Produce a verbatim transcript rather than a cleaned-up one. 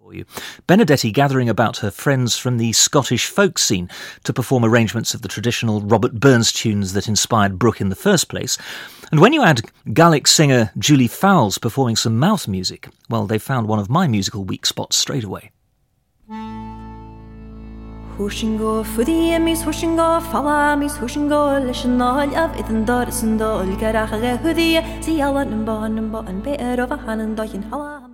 you. Benedetti gathering about her friends from the Scottish folk scene to perform arrangements of the traditional Robert Burns tunes that inspired Brooke in the first place. And when you add Gaelic singer Julie Fowles performing some mouth music, well, they found one of my musical weak spots straight away. Húshingo fudí mis húshingo fala mis húshingo lishanol of ithan doris and dol garach hudí si alan and bon and bon bear of a han and doyin hala